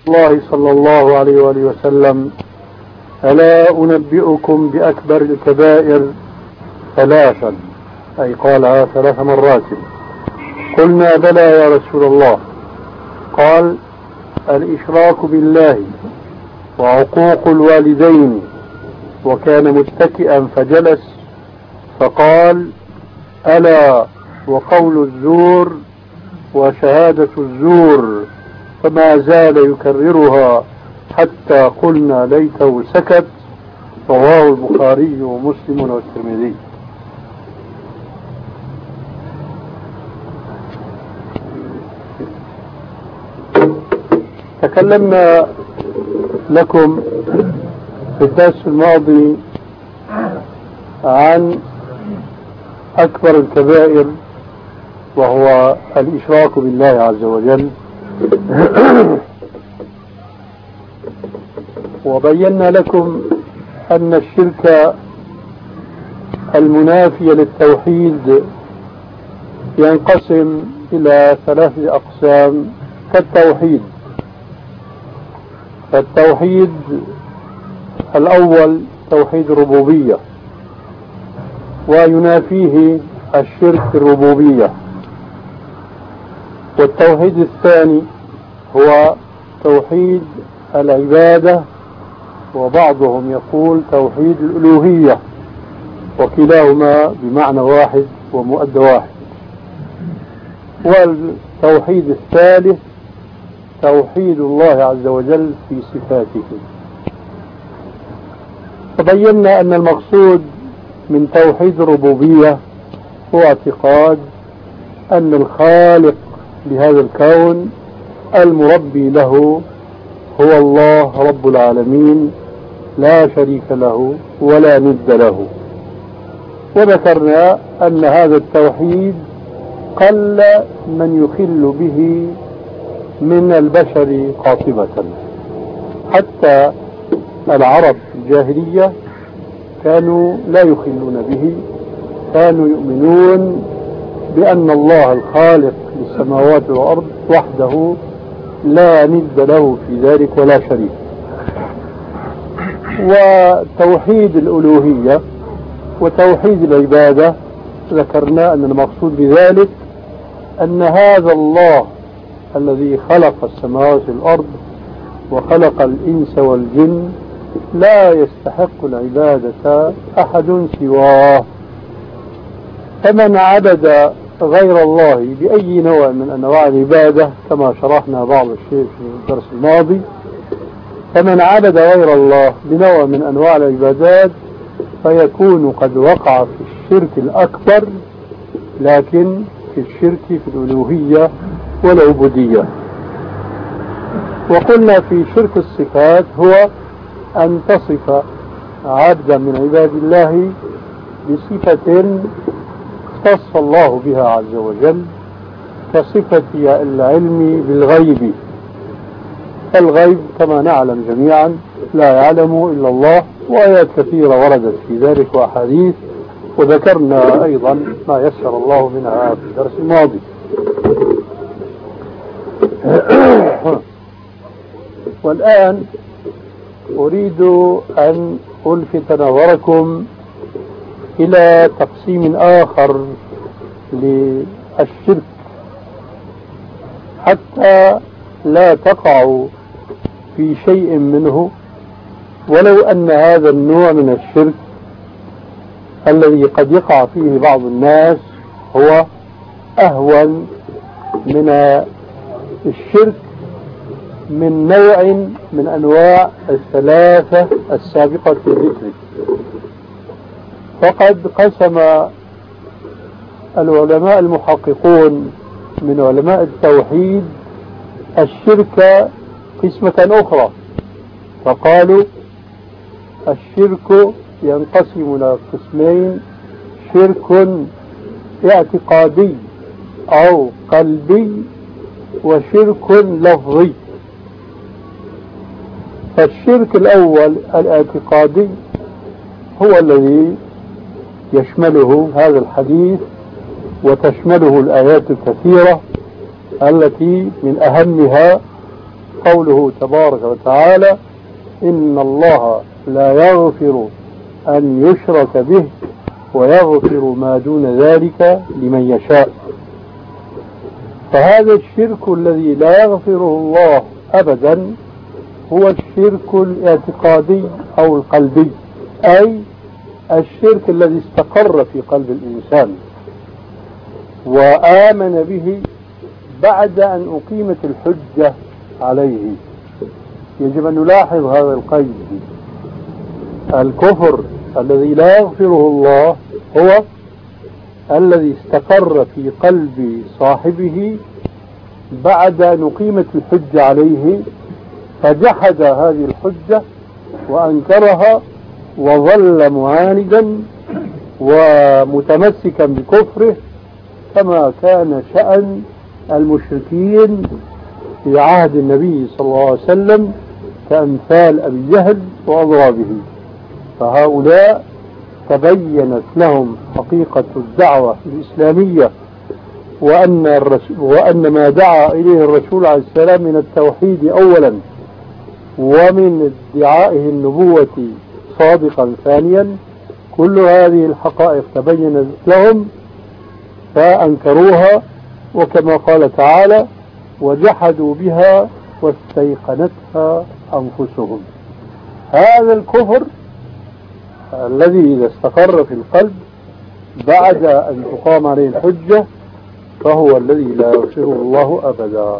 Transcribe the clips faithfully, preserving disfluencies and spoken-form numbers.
الله صلى الله عليه وآله وسلم: ألا أنبئكم بأكبر الكبائر ثلاثا، أي قالها ثلاث مرات. قلنا: بلى يا رسول الله. قال: الإشراك بالله وعقوق الوالدين. وكان متكئا فجلس فقال: ألا وقول الزور وشهادة الزور. فما زال يكررها حتى قلنا ليته سكت. رواه البخاري ومسلم والترمذي. تكلمنا لكم في الدرس الماضي عن أكبر الكبائر، وهو الإشراك بالله عز وجل. وبينا لكم أن الشرك المنافي للتوحيد ينقسم إلى ثلاثة أقسام كالتوحيد. فالتوحيد الأول توحيد الربوبية، وينافيه الشرك الربوبية. والتوحيد الثاني هو توحيد العبادة، وبعضهم يقول توحيد الألوهية، وكلاهما بمعنى واحد ومؤدى واحد. والتوحيد الثالث توحيد الله عز وجل في صفاته. فبينا أن المقصود من توحيد الربوبية هو اعتقاد أن الخالق لهذا الكون المربي له هو الله رب العالمين، لا شريك له ولا ند له. وذكرنا أن هذا التوحيد قل من يخل به من البشر قاطبة. حتى العرب في الجاهلية كانوا لا يخلون به، كانوا يؤمنون بأن الله الخالق للسماوات والأرض وحده لا ند له في ذلك ولا شريك. وتوحيد الألوهية وتوحيد العبادة ذكرنا أن المقصود بذلك أن هذا الله الذي خلق السماوات والأرض وخلق الإنس والجن لا يستحق العبادة أحد سواه. فمن عبد غير الله بأي نوع من أنواع العبادة، كما شرحنا بعض الشيء في الدرس الماضي، فمن عبد غير الله بنوع من أنواع العبادات فيكون قد وقع في الشرك الأكبر، لكن في الشرك في الألوهية والعبودية. وقلنا في شرك الصفات هو أن تصف عبدا من عباد الله بصفة اختص الله بها عز وجل، كصفة العلم بالغيب. الغيب كما نعلم جميعا لا يعلم إلا الله، وآيات كثيرة وردت في ذلك وأحاديث، وذكرنا أيضا ما يسر الله منها في الدرس الماضي. والآن أريد أن ألفت نظركم إلى تقسيم آخر للشرك حتى لا تقعوا في شيء منه، ولو أن هذا النوع من الشرك الذي قد يقع فيه بعض الناس هو أهون من الشرك من نوع من أنواع الثلاثة السابقة في الذكر. فقد قسم العلماء المحققون من علماء التوحيد الشرك قسمة أخرى، فقالوا الشرك ينقسم إلى قسمين: شرك اعتقادي أو قلبي، وشرك لفظي. فالشرك الأول الاعتقادي هو الذي يشمله هذا الحديث وتشمله الآيات الكثيرة التي من أهمها قوله تبارك وتعالى: إن الله لا يغفر أن يشرك به ويغفر ما دون ذلك لمن يشاء. فهذا الشرك الذي لا يغفره الله أبدا هو الشرك الاعتقادي أو القلبي، أي الشرك الذي استقر في قلب الإنسان وآمن به بعد أن أقيمت الحجة عليه. يجب أن نلاحظ هذا القيد. الكفر الذي لا يغفره الله هو الذي استقر في قلب صاحبه بعد أن أقيمت الحجة عليه، فجحد هذه الحجة وأنكرها وظل معاندا ومتمسكا بكفره، كما كان شأن المشركين في عهد النبي صلى الله عليه وسلم كأمثال أبي جهل وأضرابه. فهؤلاء تبينت لهم حقيقة الدعوة الإسلامية، وأن, الرسول وأن ما دعا إليه الرسول عليه السلام من التوحيد أولا ومن ادعائه النبوة صادقا ثانيا، كل هذه الحقائق تبينت لهم فأنكروها، وكما قال تعالى: وجحدوا بها واستيقنتها أنفسهم. هذا الكفر الذي إذا استقر في القلب بعد أن تقام عليه الحجة فهو الذي لا يغفره الله أبدا.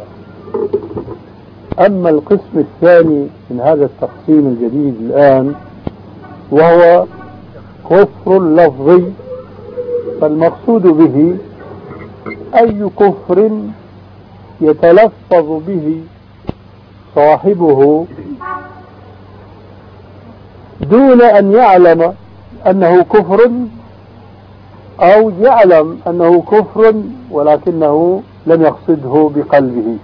أما القسم الثاني من هذا التقسيم الجديد الآن وهو كفر لفظي، فالمقصود به أي كفر يتلفظ به صاحبه دون أن يعلم أنه كفر، أو يعلم أنه كفر ولكنه لم يقصده بقلبه.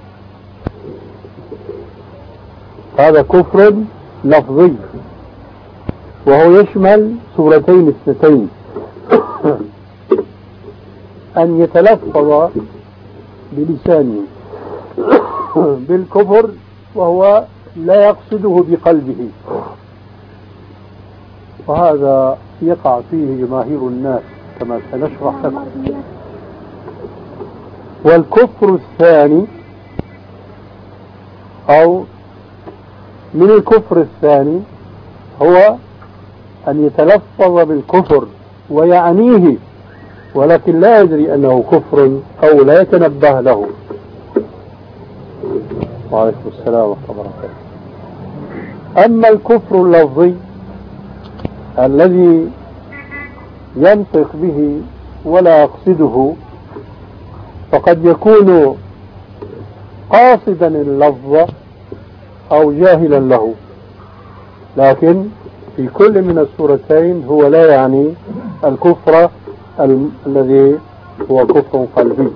هذا كفر لفظي، وهو يشمل صورتين اثنتين: أن يتلفظ بلسانه بالكفر وهو لا يقصده بقلبه، وهذا يقع فيه جماهير الناس كما سنشرح لكم. والكفر الثاني أو من الكفر الثاني هو أن يتلفظ بالكفر ويعنيه ولكن لا يدري أنه كفر أو لا يتنبه له. وعليكم السلام ورحمة الله وبركاته. أما الكفر اللفظي الذي ينطق به ولا يقصده، فقد يكون قاصدا اللفظ أو جاهلا له، لكن في كل من الصورتين هو لا يعني الكفر ال- الذي هو كفر قلبي.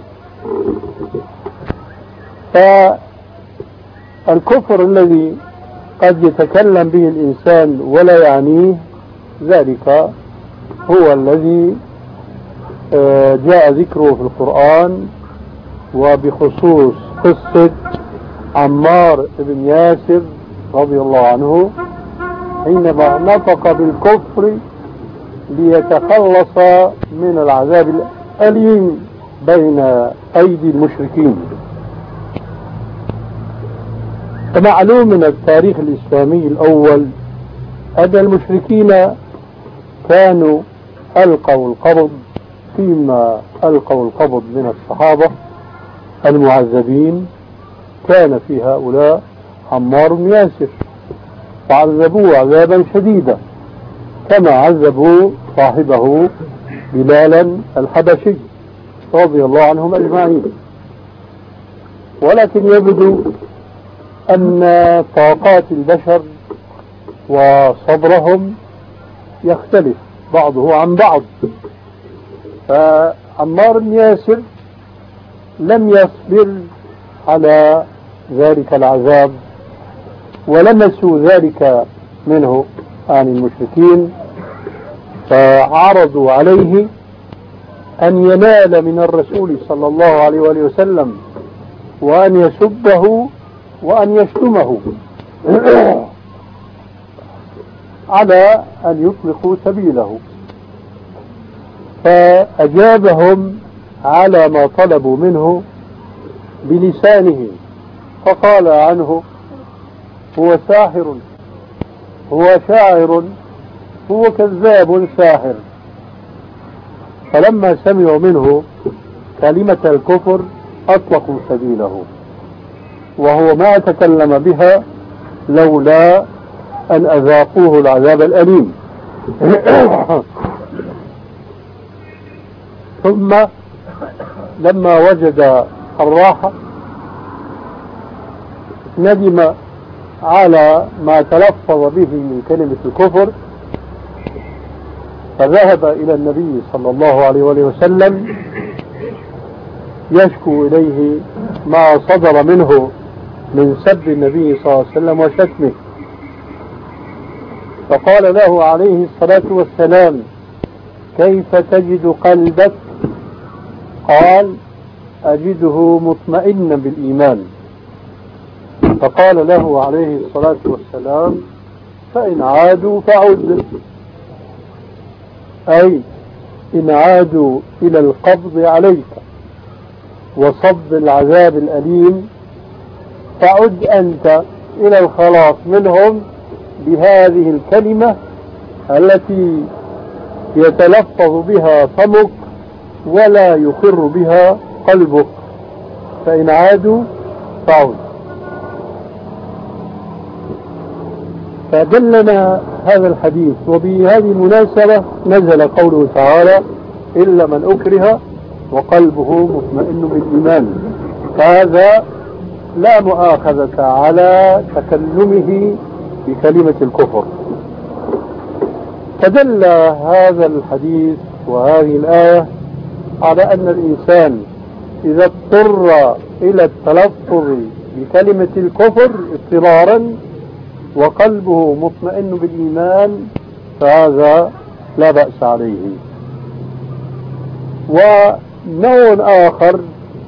فالكفر الذي قد يتكلم به الإنسان ولا يعنيه ذلك هو الذي جاء ذكره في القرآن، وبخصوص قصة عمار بن ياسر رضي الله عنه حينما نطق بالكفر ليتخلص من العذاب الأليم بين أيدي المشركين. فمعلوم من التاريخ الإسلامي الأول أن المشركين كانوا ألقوا القبض فيما ألقوا القبض من الصحابة المعذبين، كان في هؤلاء عمار بن ياسر، فعذبوه عذابا شديدا كما عذبوا صاحبه بلالا الحبشي رضي الله عنهم أجمعين. ولكن يبدو أن طاقات البشر وصبرهم يختلف بعضه عن بعض، فعمار بن ياسر لم يصبر على ذلك العذاب ولمسوا ذلك منه عن المشركين، فعرضوا عليه أن ينال من الرسول صلى الله عليه وآله وسلم وأن يسبه وأن يشتمه على أن يطلقوا سبيله، فأجابهم على ما طلبوا منه بلسانه، فقال عنه: هو ساحر، هو شاعر، هو كذاب ساحر. فلما سمعوا منه كلمة الكفر أطلقوا سبيله، وهو ما تكلم بها لولا أن أذاقوه العذاب الأليم. ثم لما وجد الراحة ندم على ما تلفظ به من كلمة الكفر، فذهب إلى النبي صلى الله عليه وسلم يشكو إليه ما صدر منه من سب النبي صلى الله عليه وسلم وشتمه، فقال له عليه الصلاة والسلام: كيف تجد قلبك؟ قال: أجده مطمئنا بالإيمان. فقال له عليه الصلاة والسلام: فإن عادوا فعد، أي إن عادوا إلى القبض عليك وصب العذاب الأليم فعد أنت إلى الخلاص منهم بهذه الكلمة التي يتلفظ بها فمك ولا يقر بها قلبك، فإن عادوا فعد. فدلنا هذا الحديث. وبهذه المناسبة نزل قوله تعالى: إلا من أكره وقلبه مطمئن بالإيمان. هذا لا مؤاخذة على تكلمه بكلمة الكفر. فدل هذا الحديث وهذه الآية على أن الإنسان إذا اضطر إلى التلفظ بكلمة الكفر اضطرارا وقلبه مطمئن بالإيمان فهذا لا بأس عليه. ونوع آخر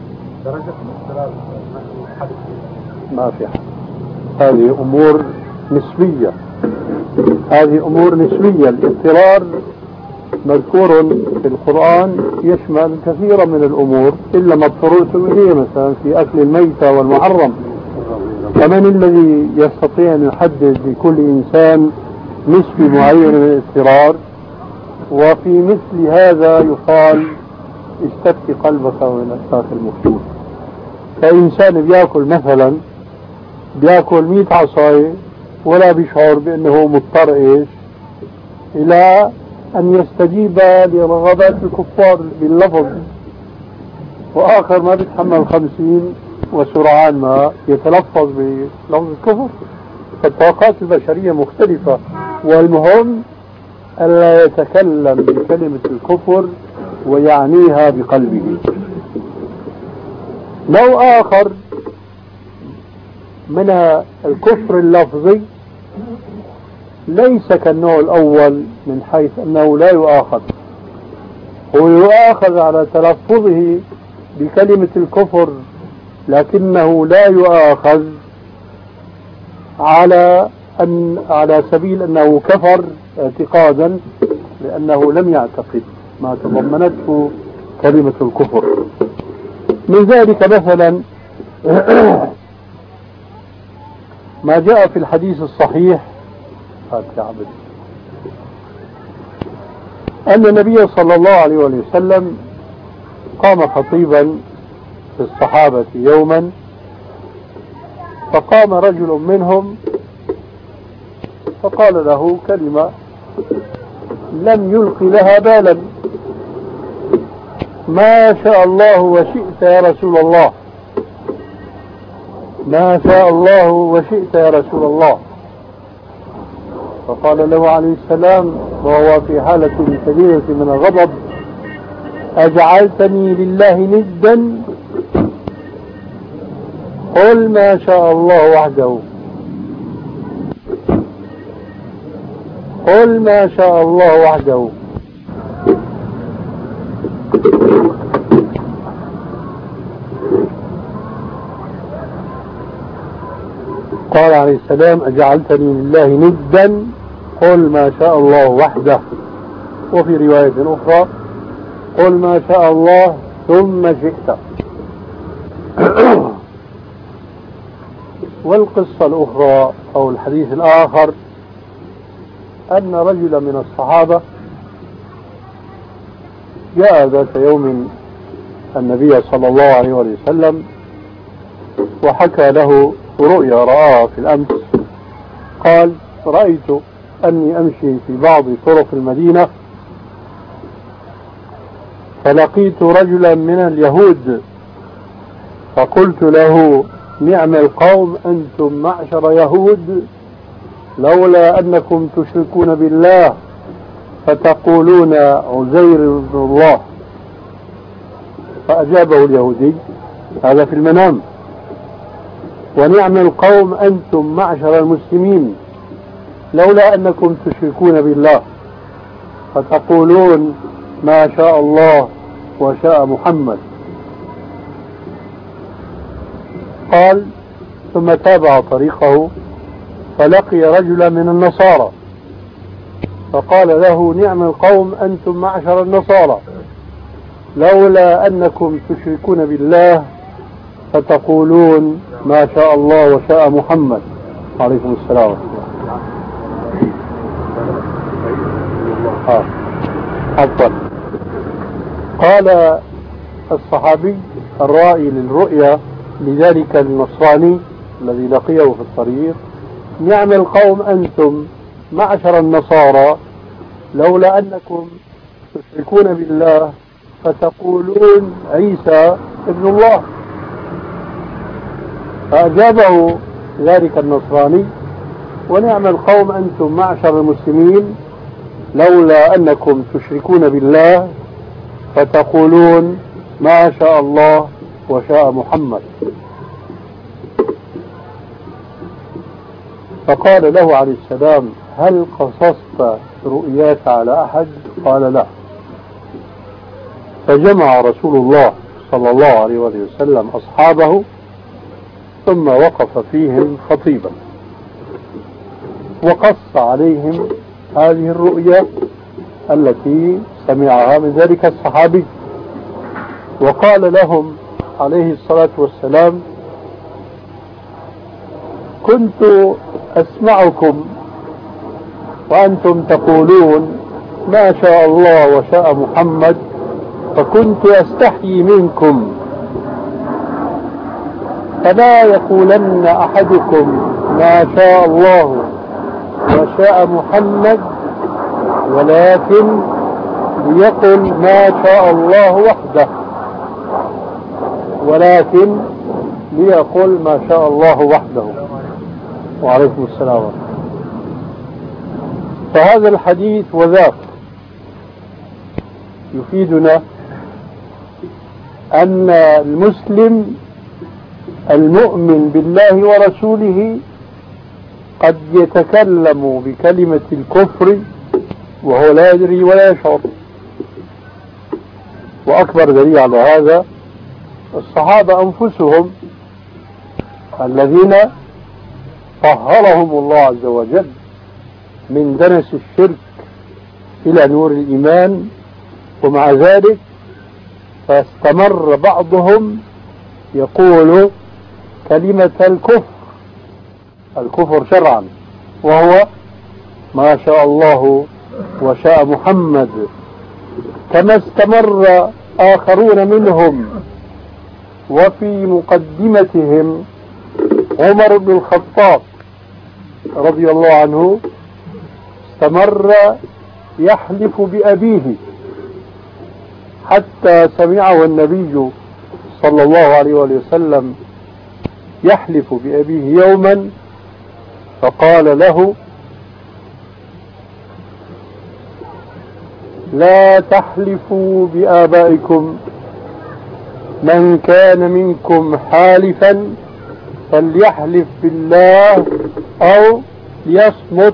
ما في حد. هذه أمور نسبية، هذه أمور نسبية. الاضطرار مذكور في القرآن يشمل كثيرا من الأمور إلا ما اضطررتم إليه، مثلا في أكل الميتة والمحرم. فمن الذي يستطيع أن يحدد لكل إنسان نسبة معينة من الاضطرار؟ وفي مثل هذا يقال: استفتي قلبك من أساس المفتون. فإنسان بيأكل مثلا بيأكل مئة عصاية ولا بيشعر بأنه مضطر إيش إلى أن يستجيب لرغبات الكفار باللفظ، وآخر ما بيتحمل خمسين وسرعان ما يتلفظ بلفظ الكفر. فالطاقات البشرية مختلفة، والمهم ألا يتكلم بكلمة الكفر ويعنيها بقلبه. نوع آخر من الكفر اللفظي ليس كالنوع الأول من حيث أنه لا يؤاخذ، هو يؤاخذ على تلفظه بكلمة الكفر لكنه لا يؤاخذ على أن على سبيل أنه كفر اعتقادا لأنه لم يعتقد ما تضمنته كلمة الكفر. من ذلك مثلا ما جاء في الحديث الصحيح أن النبي صلى الله عليه وسلم قام خطيبا في الصحابة يوما، فقام رجل منهم فقال له كلمة لم يلق لها بالا: ما شاء الله وشئت يا رسول الله، ما شاء الله وشئت يا رسول الله. فقال له عليه السلام وهو في حالة شديدة من الغضب: أجعلتني لله ندا؟ قل ما شاء الله وحده، قل ما شاء الله وحده. قال عليه السلام: أجعلتني لله ندا؟ قل ما شاء الله وحده. وفي رواية أخرى: قل ما شاء الله ثم شئت. والقصة الأخرى أو الحديث الآخر أن رجلا من الصحابة جاء ذات يوم النبي صلى الله عليه وسلم وحكى له رؤيا رآها في الأمس. قال: رأيت أني أمشي في بعض طرق المدينة فلقيت رجلا من اليهود فقلت له: نعم القوم أنتم معشر يهود، لولا أنكم تشركون بالله فتقولون عزير ابن الله. فأجابه اليهودي: هذا في المنام. ونعم القوم أنتم معشر المسلمين، لولا أنكم تشركون بالله فتقولون ما شاء الله وشاء محمد. قال: ثم تابع طريقه فلقي رجلا من النصارى فقال له: نعم القوم أنتم معشر النصارى، لولا أنكم تشركون بالله فتقولون ما شاء الله وشاء محمد. عليكم السلام ورحمة الله. عفوا. قال الصحابي الرائي للرؤيا لذلك النصراني الذي لقيه في الطريق: نعم القوم أنتم معشر النصارى، لولا أنكم تشركون بالله فتقولون عيسى ابن الله. فأجابه ذلك النصراني: ونعم القوم أنتم معشر المسلمين، لولا أنكم تشركون بالله فتقولون ما شاء الله وشاء محمد. فقال له عليه السلام: هل قصصت رؤياك على أحد؟ قال: لا. فجمع رسول الله صلى الله عليه وسلم أصحابه ثم وقف فيهم خطيبا وقص عليهم هذه الرؤيا التي سمعها من ذلك الصحابي، وقال لهم عليه الصلاة والسلام: كنت أسمعكم وأنتم تقولون ما شاء الله وشاء محمد، فكنت أستحيي منكم، فلا يقولن أحدكم ما شاء الله وشاء محمد، ولكن ليقل ما شاء الله وحده، ولكن ليقل ما شاء الله وحده. وعليكم السلام. فهذا الحديث وذاك يفيدنا أن المسلم المؤمن بالله ورسوله قد يتكلم بكلمة الكفر وهو لا يدري ولا يشعر. وأكبر دليل على هذا الصحابة أنفسهم الذين طهرهم الله عز وجل من دنس الشرك إلى نور الإيمان، ومع ذلك فاستمر بعضهم يقول كلمة الكفر الكفر شرعا، وهو ما شاء الله وشاء محمد. كما استمر آخرون منهم وفي مقدمتهم عمر بن الخطاب رضي الله عنه استمر يحلف بأبيه حتى سمعه النبي صلى الله عليه وسلم يحلف بأبيه يوما فقال له: لا تحلفوا بآبائكم، من كان منكم حالفا فليحلف بالله أو ليصمت.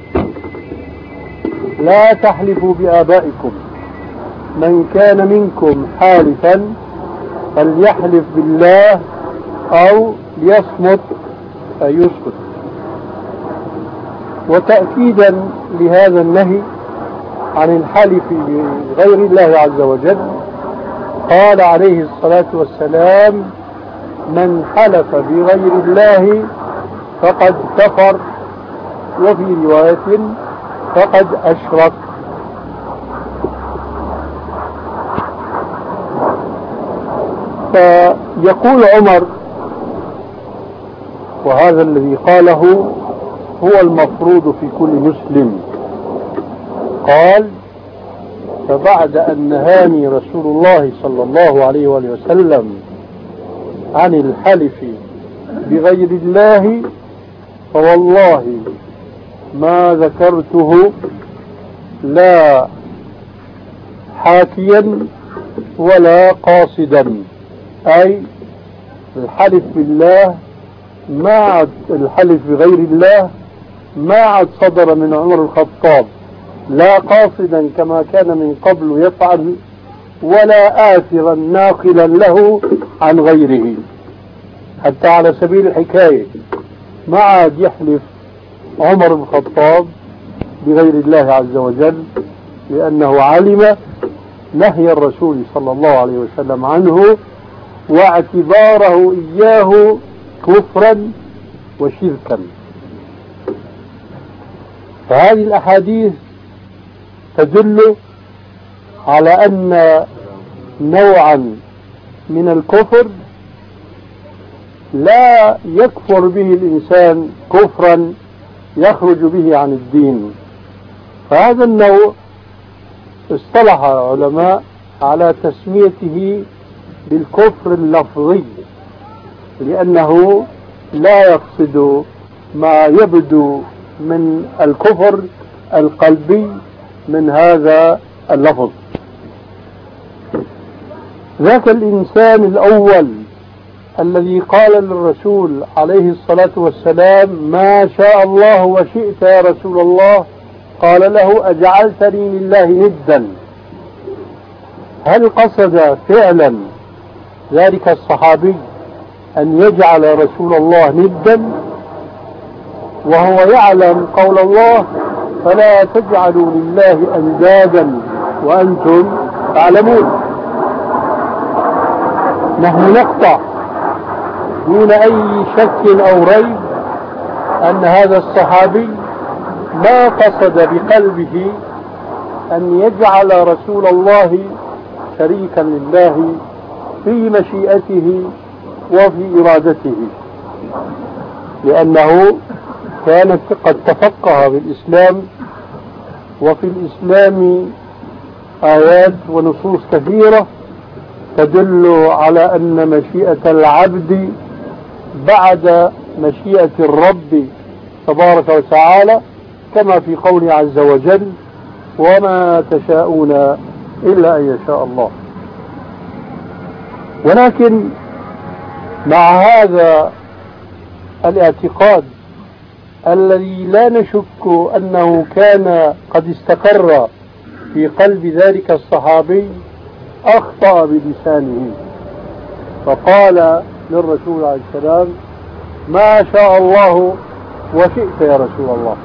لا تحلفوا بآبائكم، من كان منكم حالفا فليحلف بالله أو ليصمت، يسكت. وتأكيدا لهذا النهي عن الحلف بغير الله عز وجل قال عليه الصلاة والسلام: من حلف بغير الله فقد كفر، وفي رواية فقد أشرك. فيقول عمر، وهذا الذي قاله هو المفروض في كل مسلم، قال: فبعد أن نهاني رسول الله صلى الله عليه وآله وسلم عن الحلف بغير الله فوالله ما ذكرته لا حاكيا ولا قاصدا، أي الحلف بالله ما عاد الحلف بغير الله ما عاد صدر من عمر الخطاب لا قاصدا كما كان من قبل يفعل، ولا آثرا ناقلا له عن غيره. حتى على سبيل الحكاية ما عاد يحلف عمر بن الخطاب بغير الله عز وجل، لأنه علم نهي الرسول صلى الله عليه وسلم عنه واعتباره إياه كفرا وشركا. فهذه الأحاديث تدل على أن نوعا من الكفر لا يكفر به الإنسان كفرا يخرج به عن الدين. فهذا النوع اصطلح العلماء على تسميته بالكفر اللفظي، لأنه لا يقصد ما يبدو من الكفر القلبي من هذا اللفظ. ذاك الإنسان الأول الذي قال للرسول عليه الصلاة والسلام: ما شاء الله وشئت يا رسول الله، قال له: أجعلتني لله ندا. هل قصد فعلا ذلك الصحابي أن يجعل رسول الله ندا وهو يعلم قول الله: فلا تجعلوا لله أندادا وأنتم تعلمون؟ نحن نقطع دون أي شك أو ريب أن هذا الصحابي ما قصد بقلبه أن يجعل رسول الله شريكا لله في مشيئته وفي إرادته، لأنه كان قد تفقه بالإسلام، وفي الإسلام آيات ونصوص كثيرة تدل على أن مشيئة العبد بعد مشيئة الرب تبارك وتعالى، كما في قوله عز وجل: وما تشاءون إلا أن يشاء الله. ولكن مع هذا الاعتقاد الذي لا نشك أنه كان قد استقر في قلب ذلك الصحابي، أخطأ بلسانه فقال للرسول عليه السلام: ما شاء الله وشئت يا رسول الله.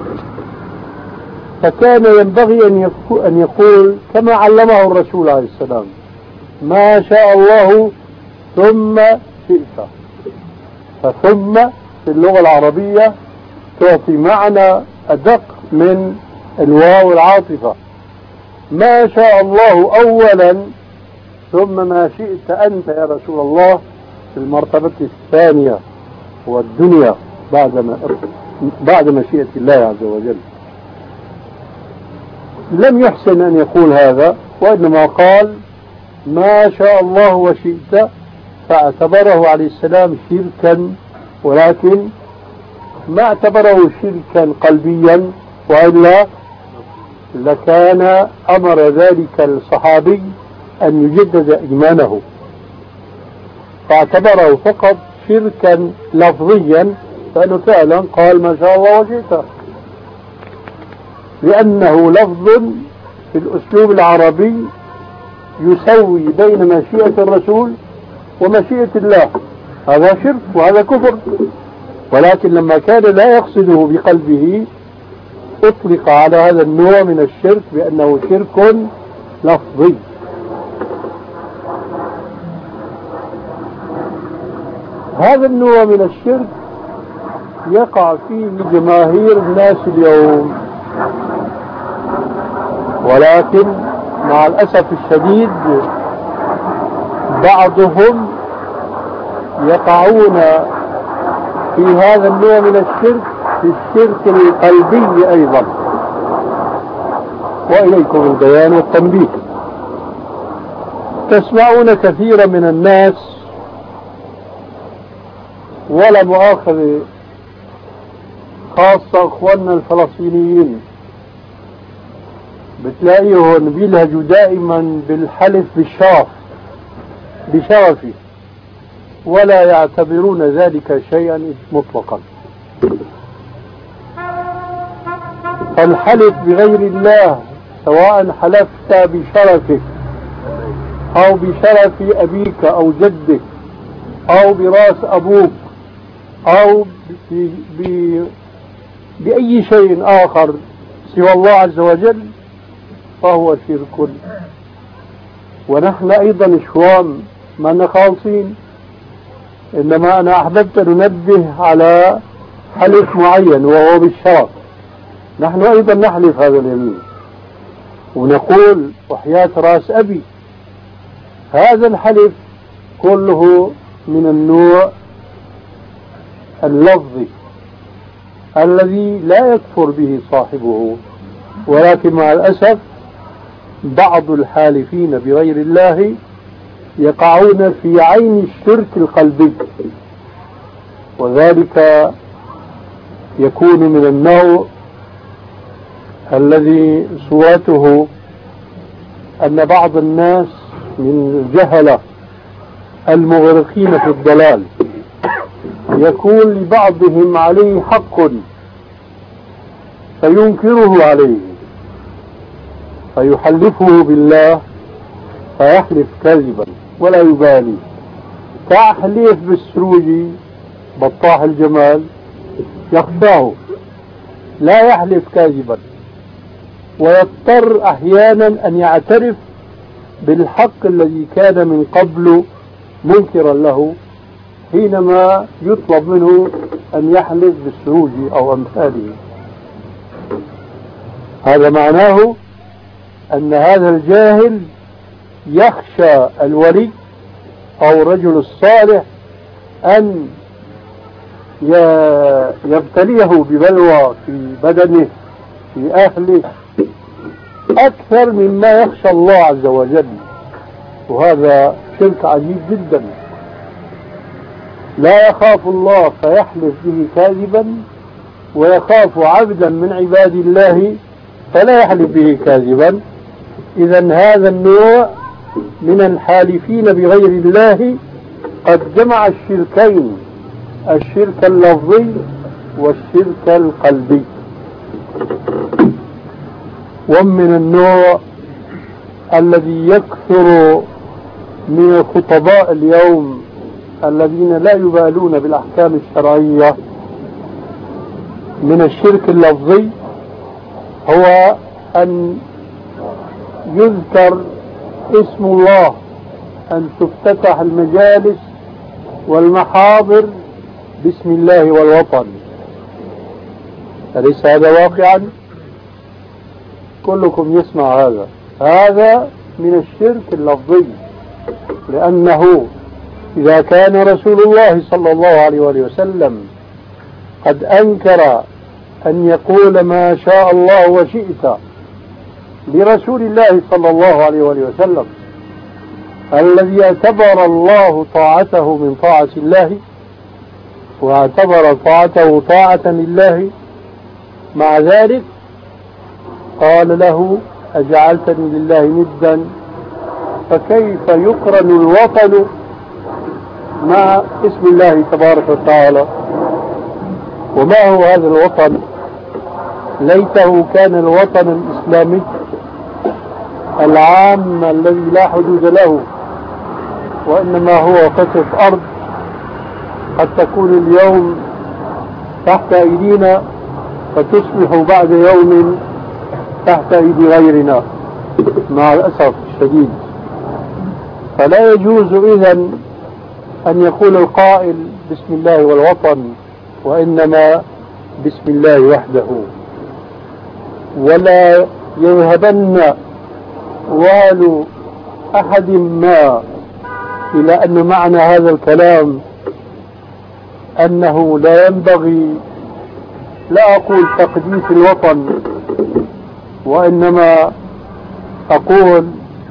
فكان ينبغي أن يقول كما علمه الرسول عليه السلام: ما شاء الله ثم شئت. فثم في اللغة العربية تعطي معنى أدق من الواو العاطفة. ما شاء الله أولا ثم ما شئت أنت يا رسول الله في المرتبة الثانية والدنيا بعد ما بعد مشيئة الله عز وجل. لم يحسن أن يقول هذا، وإنما قال: ما شاء الله وشئت، فاعتبره عليه السلام شركا، ولكن ما اعتبره شركا قلبيا، وإلا لكان أمر ذلك الصحابي أن يجدد إيمانه، فاعتبره فقط شركا لفظيا، فإنه فعلا قال ما شاء الله وشئت، لأنه لفظ في الأسلوب العربي يسوي بين مشيئة الرسول ومشيئة الله. هذا شرك وهذا كفر. ولكن لما كان لا يقصده بقلبه أطلق على هذا النوع من الشرك بأنه شرك لفظي. هذا النوع من الشرك يقع فيه جماهير الناس اليوم، ولكن مع الأسف الشديد بعضهم يقعون في هذا النوع من الشرك، في الشرك القلبي أيضا. وإليكم البيان والتنبيه. تسمعون كثيرا من الناس، ولا مؤاخذة، خاصة أخواننا الفلسطينيين، بتلاقيهم بيلهجوا دائما بالحلف بالشرف بشرفه، ولا يعتبرون ذلك شيئا مطلقا. الحلف بغير الله سواء حلفت بشرفك أو بشرف أبيك أو جدك أو براس أبوك أو ب... ب... بأي شيء آخر سوى الله عز وجل فهو شرك. ونحن أيضا إخوان ما خالصين، إنما أنا أحببت أن ننبه على حلف معين وهو بالشرف. نحن أيضا نحلف هذا اليمين ونقول وحياة رأس أبي. هذا الحلف كله من النوع اللفظي الذي لا يكفر به صاحبه، ولكن مع الأسف بعض الحالفين بغير الله يقعون في عين الشرك القلبي، وذلك يكون من النوع الذي صورته أن بعض الناس من الجهلة المغرقين في الضلال يكون لبعضهم عليه حق فينكره عليه فيحلفه بالله فيحلف كذبا ولا يبالي، كحليف بالسروجي بطاح الجمال يخشاه، لا يحلف كاذبا، ويضطر أحيانا أن يعترف بالحق الذي كان من قبل منكرا له حينما يطلب منه أن يحلف بالسروج أو أمثاله. هذا معناه أن هذا الجاهل يخشى الولي أو الرجل الصالح أن يبتليه ببلوى في بدنه في أهله أكثر مما يخشى الله عز وجل، وهذا شرك عجيب جدا. لا يخاف الله فيحلف به كاذبا، ويخاف عبدا من عباد الله فلا يحلف به كاذبا. إذا هذا النوع من الحالفين بغير الله قد جمع الشركين، الشرك اللفظي والشرك القلبي. ومن النوع الذي يكثر من الخطباء اليوم الذين لا يبالون بالأحكام الشرعية من الشرك اللفظي هو أن يذكر اسم الله، أن تفتتح المجالس والمحاضر باسم الله والوطن. أليس هذا واقعا؟ كلكم يسمع هذا. هذا من الشرك اللفظي، لأنه إذا كان رسول الله صلى الله عليه وآله وسلم قد أنكر أن يقول ما شاء الله وشئت لرسول الله صلى الله عليه وآله وسلم الذي اعتبر الله طاعته من طاعة الله واعتبر طاعته طاعة لله، مع ذلك قال له أجعلتني لله ندا، فكيف يقرن الوطن مع اسم الله تبارك وتعالى؟ وما هو هذا الوطن؟ ليته كان الوطن الإسلامي العام الذي لا حدود له، وإنما هو قطعة أرض قد تكون اليوم تحت أيدينا فتصبح بعد يوم تحت أيدي غيرنا مع الأسف الشديد. فلا يجوز إذن أن يقول القائل بسم الله والوطن، وإنما بسم الله وحده. ولا يذهبن وال أحد ما إلى أن معنى هذا الكلام أنه لا ينبغي، لا أقول تقديس الوطن، وإنما أقول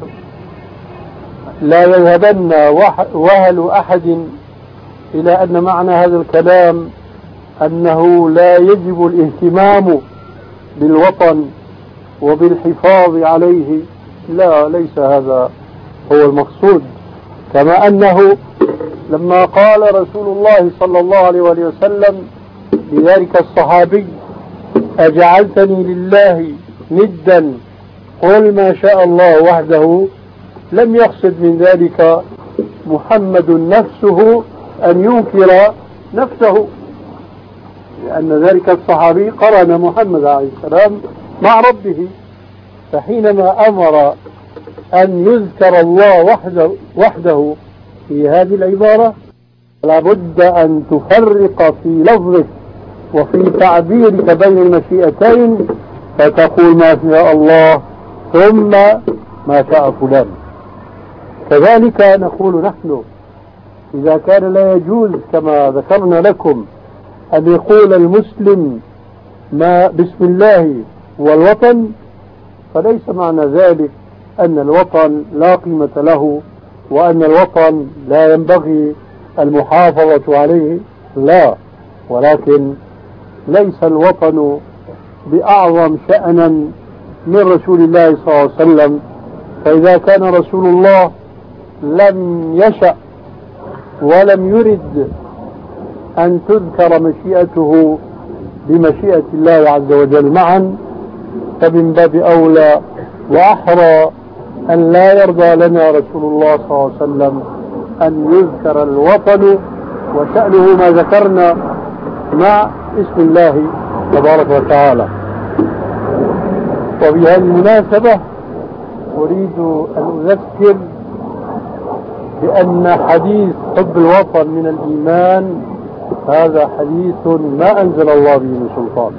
لا يذهبن وهل أحد إلى أن معنى هذا الكلام أنه لا يجب الاهتمام بالوطن وبالحفاظ عليه. لا، ليس هذا هو المقصود. كما أنه لما قال رسول الله صلى الله عليه وسلم لذلك الصحابي أجعلتني لله ندا قل ما شاء الله وحده، لم يقصد من ذلك محمد نفسه أن ينكر نفسه، لأن ذلك الصحابي قرن محمد عليه السلام مع ربه. فحينما أمر أن يذكر الله وحده, وحده في هذه العبارة لابد أن تفرق في لفظك وفي تعبيرك بين المشيئتين، فتقول ما شاء الله ثم ما شاء فلان. كذلك نقول نحن إذا كان لا يجوز كما ذكرنا لكم أن يقول المسلم ما بسم الله والوطن، فليس معنى ذلك أن الوطن لا قيمة له وأن الوطن لا ينبغي المحافظة عليه، لا، ولكن ليس الوطن بأعظم شأنا من رسول الله صلى الله عليه وسلم. فإذا كان رسول الله لم يشأ ولم يرد أن تذكر مشيئته بمشيئة الله عز وجل معا، فمن باب أولى وأحرى أن لا يرضى لنا رسول الله صلى الله عليه وسلم أن يذكر الوطن وشأنه ما ذكرنا مع اسم الله تبارك وتعالى. وبهذه المناسبة أريد أن أذكر بأن حديث حب الوطن من الإيمان هذا حديث ما أنزل الله به من سلطان.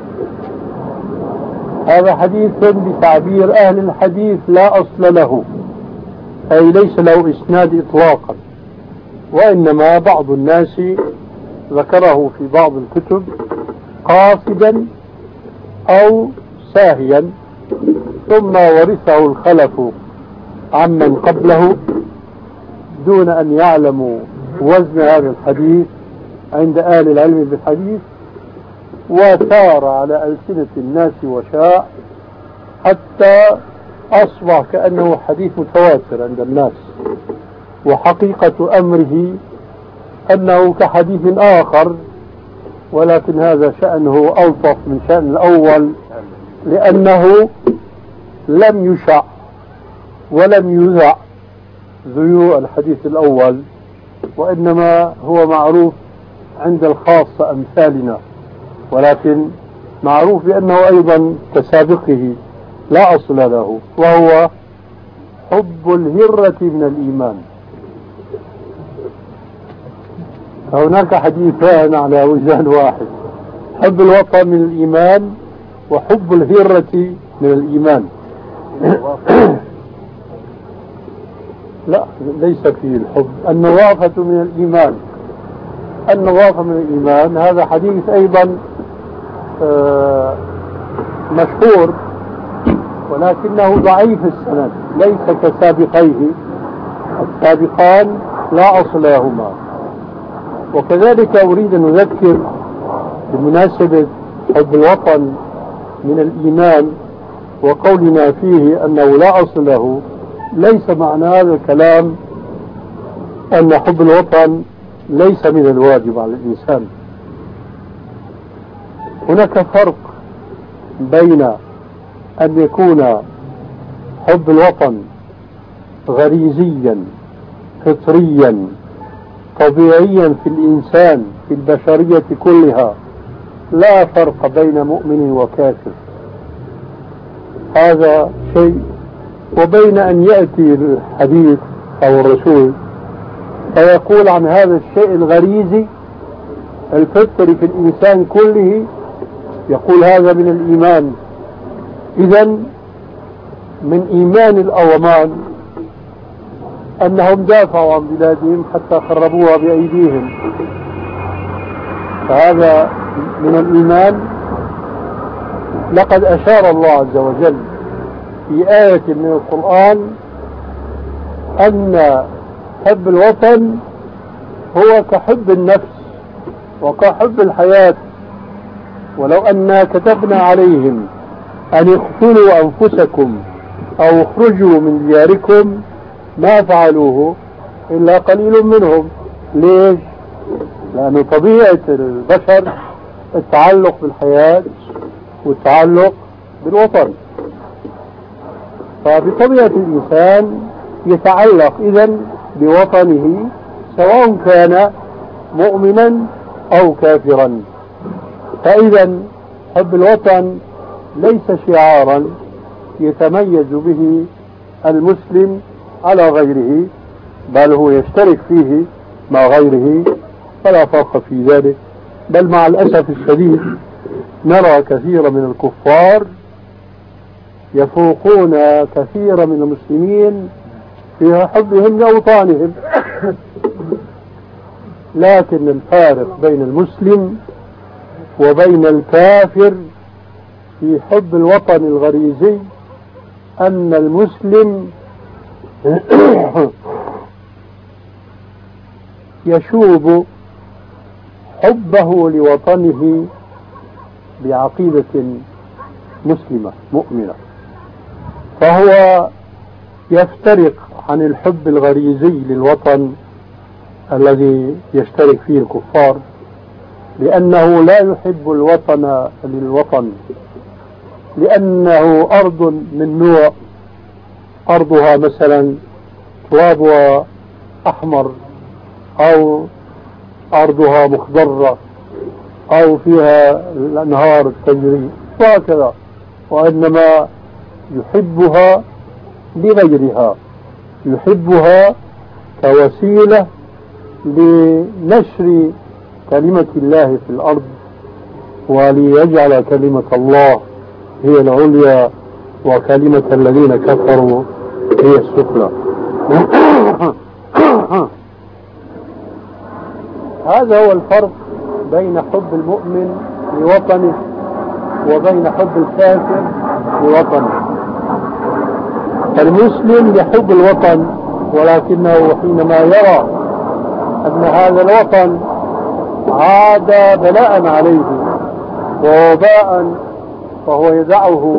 هذا حديث بتعبير أهل الحديث لا أصل له، أي ليس له إسناد إطلاقا، وإنما بعض الناس ذكره في بعض الكتب قاصدا أو ساهيا، ثم ورثه الخلف عمن قبله دون أن يعلموا وزن هذا الحديث عند أهل العلم بالحديث، وثار على ألسنة الناس وشاع حتى أصبح كأنه حديث متواتر عند الناس. وحقيقة أمره أنه كحديث آخر، ولكن هذا شأنه ألطف من شأن الأول، لأنه لم يشع ولم يذع ذيوع الحديث الأول، وإنما هو معروف عند الخاصة أمثالنا، ولكن معروف بأنه أيضا كسابقه لا أصل له، وهو حب الهرة من الإيمان. هناك حديثان على وجدان واحد: حب الوطن من الإيمان وحب الهرة من الإيمان. لا، ليس فيه الحب. النظافة من الإيمان، النظافة من الإيمان هذا حديث أيضا مشهور، ولكنه ضعيف السند، ليس كسابقيه، السابقان لا أصل لهما. وكذلك أريد أن أذكر بمناسبة حب الوطن من الإيمان وقولنا فيه أنه لا أصل له، ليس معنى هذا الكلام أن حب الوطن ليس من الواجب على الإنسان. هناك فرق بين أن يكون حب الوطن غريزيا فطريا طبيعيا في الإنسان في البشرية كلها لا فرق بين مؤمن وكافر، هذا شيء. وبين أن يأتي الحديث أو الرسول فيقول عن هذا الشيء الغريزي الفطري في الإنسان كله، يقول هذا من الإيمان. إذن من إيمان الأومان أنهم دافعوا عن بلادهم حتى خربوها بأيديهم، فهذا من الإيمان. لقد أشار الله عز وجل في آية من القرآن أن حب الوطن هو كحب النفس وكحب الحياة. ولو أننا كتبنا عليهم أن اقتلوا أنفسكم أو اخرجوا من دياركم ما فعلوه إلا قليل منهم. ليش؟ لأن طبيعة البشر التعلق بالحياة والتعلق بالوطن، فبطبيعة الإنسان يتعلق إذن بوطنه سواء كان مؤمنا أو كافرا. فإذا حب الوطن ليس شعارا يتميز به المسلم على غيره، بل هو يشترك فيه مع غيره، فلا فرق في ذلك. بل مع الأسف الشديد نرى كثير من الكفار يفوقون كثير من المسلمين في حبهم لأوطانهم. لكن الفارق بين المسلم وبين الكافر في حب الوطن الغريزي أن المسلم يشوب حبه لوطنه بعقيدة مسلمة مؤمنة، فهو يفترق عن الحب الغريزي للوطن الذي يشترك فيه الكفار، لأنه لا يحب الوطن للوطن، لأنه أرض من نوع أرضها مثلا ترابها أحمر، أو أرضها مخضرة، أو فيها الأنهار تجري وهكذا، وإنما يحبها لغيرها، يحبها كوسيلة لنشر كلمة الله في الأرض، وليجعل كلمة الله هي العليا وكلمة الذين كفروا هي السفلى. هذا هو الفرق بين حب المؤمن لوطنه وبين حب الكافر لوطنه. المسلم يحب الوطن، ولكنه حينما يرى أن هذا الوطن عاد بلاء عليه ووباء فهو يدعه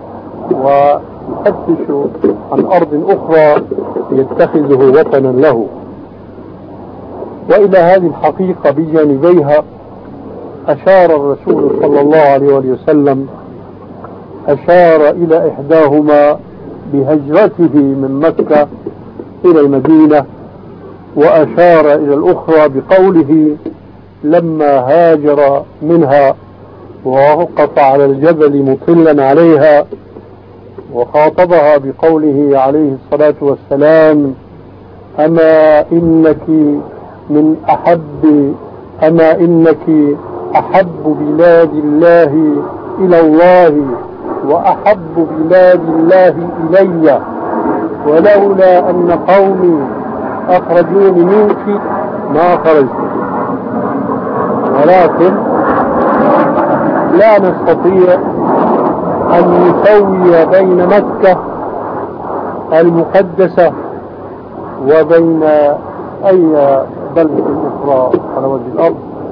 ويفتش عن أرض أخرى يتخذه وطنا له. وإلى هذه الحقيقة بجانبيها أشار الرسول صلى الله عليه وسلم، أشار إلى إحداهما بهجرته من مكة إلى المدينة، وأشار إلى الأخرى بقوله لما هاجر منها ووقف على الجبل مطلا عليها، وخاطبها بقوله عليه الصلاة والسلام أما إنك من أحب أما إنك أحب بلاد الله إلى الله وأحب بلاد الله إلي، ولولا أن قومي أخرجوني منك ما خرجت. ولكن لا نستطيع أن نسوي بين مكة المقدسة وبين أي بلدة أخرى على وجه الأرض.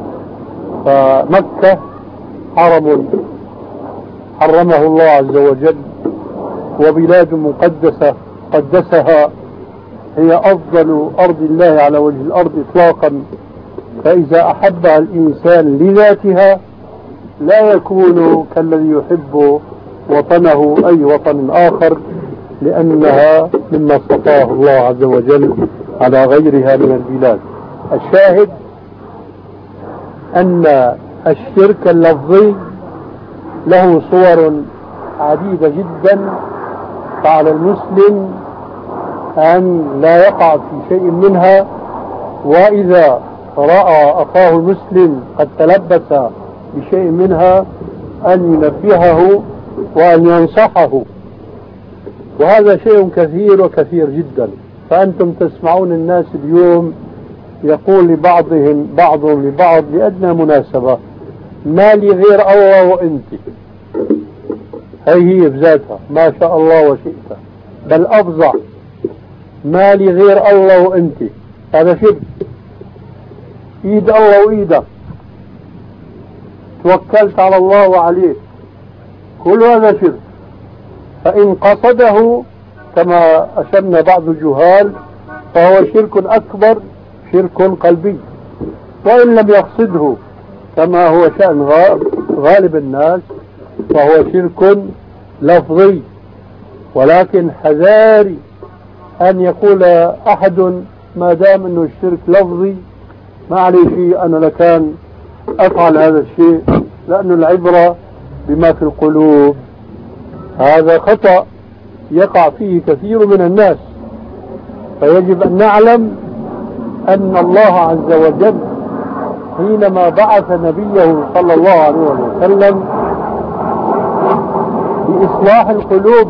فمكة حرم حرمه الله عز وجل، وبلاد مقدسة قدسها، هي أفضل أرض الله على وجه الأرض إطلاقا. فإذا أحبها الإنسان لذاتها لا يكون كالذي يحب وطنه أي وطن آخر، لأنها مما اصطفاه الله عز وجل على غيرها من البلاد. الشاهد أن الشرك اللفظي له صور عديدة جدا، فعلى المسلم أن لا يقع في شيء منها، وإذا رأى أخاه المسلم قد تلبس بشيء منها أن ينبهه وأن ينصحه، وهذا شيء كثير وكثير جدا. فأنتم تسمعون الناس اليوم يقول لبعضهم بعضهم لبعض لأدنى مناسبة: ما لي غير الله وأنت. هي هي بذاتها ما شاء الله وشئت، بل أفظع: ما لي غير الله وأنت. هذا شرك. إيد الله وإيدك، توكلت على الله وعليه، كل هذا شرك. فإن قصده كما أشرنا بعض الجهال فهو شرك أكبر، شرك قلبي. وإن لم يقصده كما هو شأن غالب الناس فهو شرك لفظي. ولكن حذاري أن يقول أحد ما دام أنه الشرك لفظي ما عليه شيء، أنا لكان أفعل هذا الشيء، لأن العبرة بما في القلوب. هذا خطأ يقع فيه كثير من الناس. فيجب أن نعلم أن الله عز وجل حينما بعث نبيه صلى الله عليه وسلم بإصلاح القلوب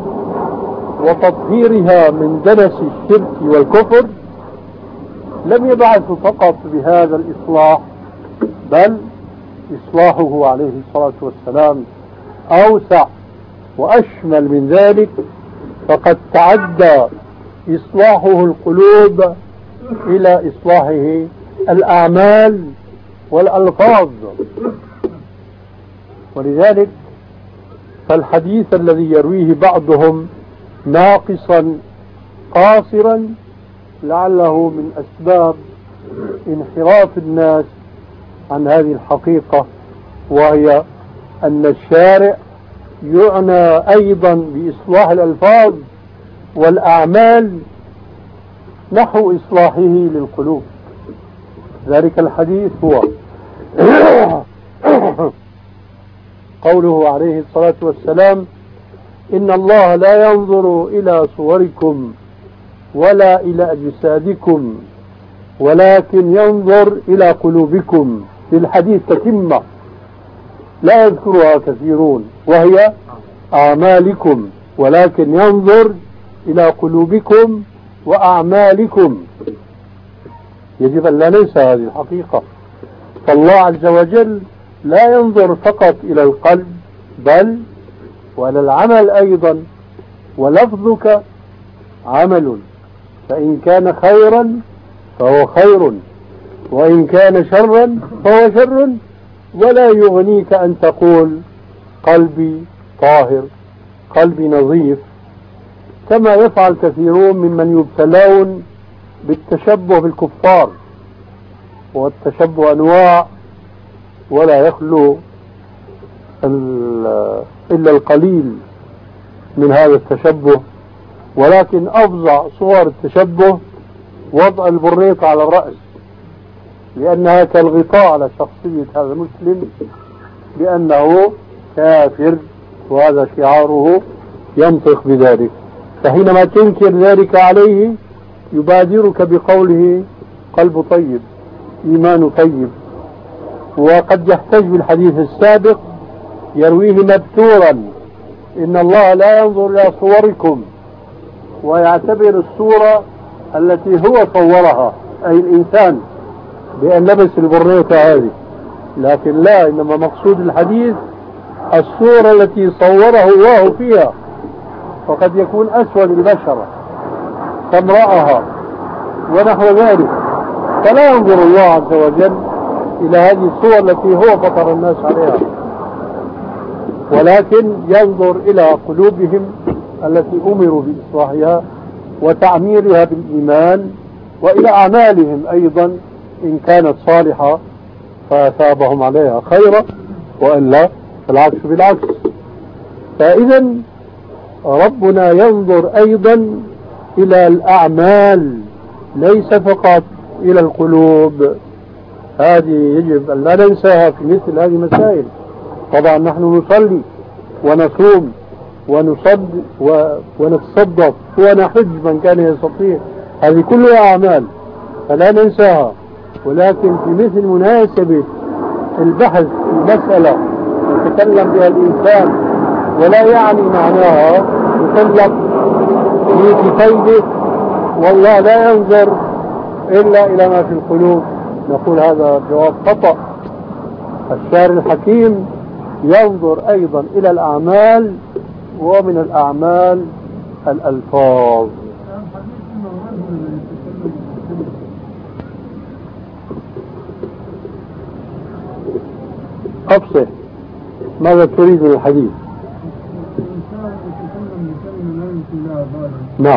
وتطهيرها من دنس الشرك والكفر لم يبعث فقط بهذا الإصلاح، بل إصلاحه عليه الصلاة والسلام أوسع وأشمل من ذلك، فقد تعدى إصلاحه القلوب إلى إصلاحه الأعمال والألفاظ. ولذلك فالحديث الذي يرويه بعضهم ناقصا قاصرا لعله من أسباب انحراف الناس عن هذه الحقيقة، وهي أن الشارع يعنى أيضا بإصلاح الألفاظ والأعمال نحو إصلاحه للقلوب. ذلك الحديث هو قوله عليه الصلاة والسلام: إن الله لا ينظر إلى صوركم ولا إلى أجسادكم ولكن ينظر إلى قلوبكم. في الحديث تتمة لا يذكرها كثيرون، وهي أعمالكم، ولكن ينظر إلى قلوبكم وأعمالكم. يجب أن لا ننسى هذه الحقيقة. فالله عز وجل لا ينظر فقط إلى القلب بل وإلى العمل أيضا. ولفظك عمل، فإن كان خيرا فهو خير، وإن كان شرا فهو شر. ولا يغنيك أن تقول قلبي طاهر، قلبي نظيف، كما يفعل كثيرون ممن يبتلون بالتشبه بالكفار. والتشبه أنواع ولا يخلو إلا القليل من هذا التشبه. ولكن أفظع صور التشبه وضع البريق على الرأس، لأنها كالغطاء على شخصية هذا المسلم بأنه كافر، وهذا شعاره ينطق بذلك. فحينما تنكر ذلك عليه يبادرك بقوله قلب طيب، إيمان طيب. وقد يحتج بالحديث السابق يرويه مبتورا: إن الله لا ينظر إلى صوركم، ويعتبر الصورة التي هو صورها أي الإنسان بأن لبس البريطة هذه. لكن لا، إنما مقصود الحديث الصورة التي صوره الله فيها، وقد يكون أسود البشرة سمراءها ونحو ذلك. فلا ينظر الله عز وجل إلى هذه الصور التي هو فطر الناس عليها، ولكن ينظر إلى قلوبهم التي أمروا بإصلاحها وتعميرها بالإيمان، وإلى أعمالهم أيضا إن كانت صالحة فأثابهم عليها خيرا، وإلا فالعكس بالعكس. فإذا ربنا ينظر أيضا إلى الأعمال ليس فقط إلى القلوب. هذه يجب أن لا ننساها في مثل هذه المسائل. طبعا نحن نصلي ونصوم ونصد ونتصدق ونحج من كان يستطيع، هذه كلها أعمال فلا ننساها. ولكن في مثل مناسبة البحث في مسألة يتكلم بها الإنسان ولا يعني معناها يطلق في كتيبه والله لا ينظر إلا إلى ما في القلوب، نقول هذا جواب خطأ. الشاعر الحكيم ينظر أيضا إلى الأعمال، ومن الأعمال الألفاظ. أبصر ماذا تريد من الحديث؟ نعم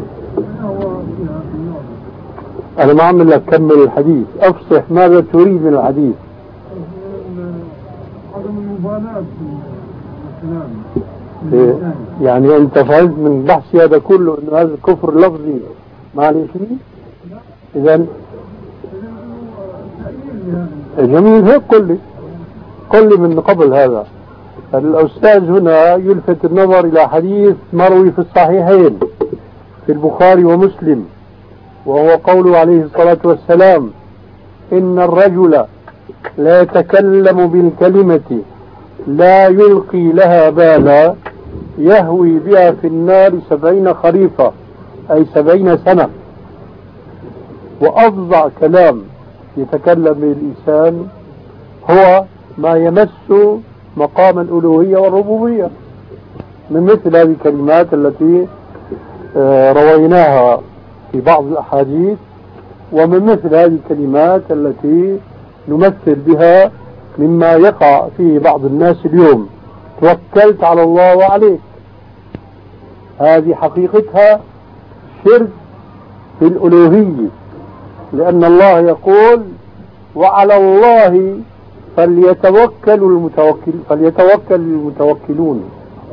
أنا ما عم لك كمل الحديث، أفصح ماذا تريد من الحديث؟ عدم المبالاة في الكلام. يعني أنت فهمت من بحثي هذا كله أنه هذا الكفر لفظي معنى شيء؟ إذن جميل، هيك قل لي قل لي من قبل هذا. الأستاذ هنا يلفت النظر إلى حديث مروي في الصحيحين في البخاري ومسلم، وهو قوله عليه الصلاة والسلام: إن الرجل لا يتكلم بالكلمة لا يلقي لها بالا يهوي بها في النار سبعين خريفا، أي سبعين سنة. وأفظع كلام يتكلم به الإنسان هو ما يمس مقام الألوهية والربوبية، من مثل هذه الكلمات التي رويناها في بعض الأحاديث، ومن مثل هذه الكلمات التي نمثل بها مما يقع فيه بعض الناس اليوم: توكلت على الله وعليك. هذه حقيقتها شرك في الألوهية، لأن الله يقول: وعلى الله فليتوكل المتوكل فليتوكل المتوكلون،